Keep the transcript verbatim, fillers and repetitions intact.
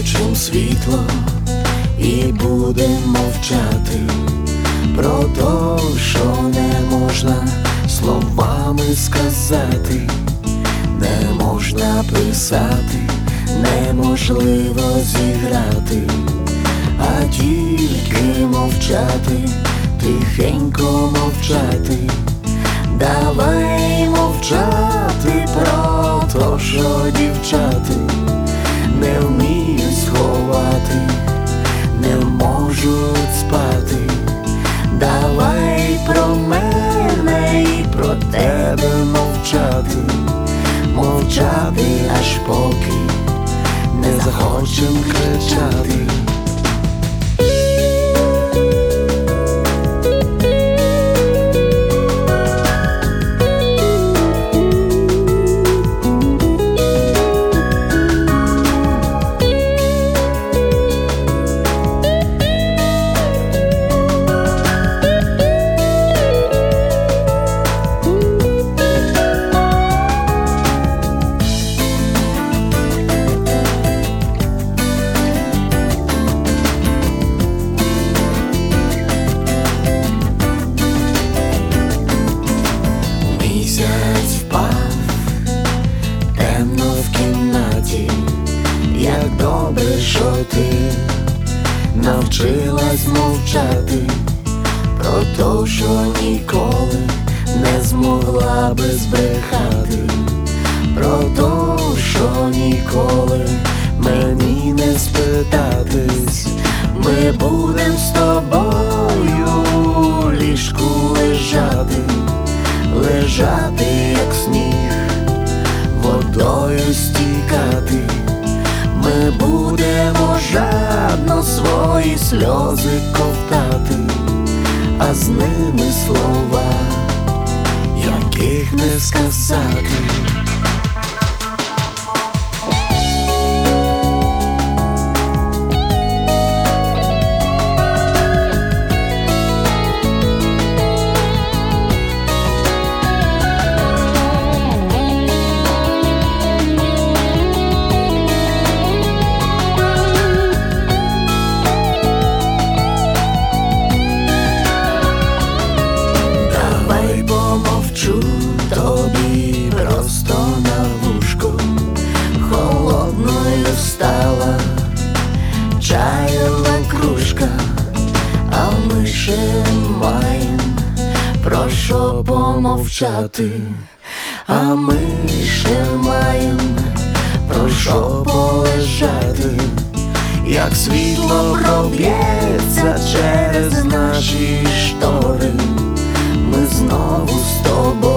Включим світло і будем мовчати про те, що не можна словами сказати, не можна писати, неможливо зіграти, а тільки мовчати, тихенько мовчати. Давай мовчати про то, що дівчати не вміють сховати, не можуть спати. Давай про мене і про тебе мовчати, мовчати, аж поки не захочем кричати. Місяць впав, темно в кімнаті. Як добре, що ти навчилась мовчати про те, що ніколи не змогла би збрехати, про те, що ніколи мені не спитатись. Ми будем з тобою у ліжку лежати, лежати, як сніг, водою стікати. Ми будемо жадно свої сльози ковтати, а з ними слова, яких не сказати. Помовчу тобі просто на вушку, холодною стала чайова кружка, а ми ще маєм про що помовчати, а ми ще маєм про що полежати. Як світло проб'ється через наші штори, ми знову з тобою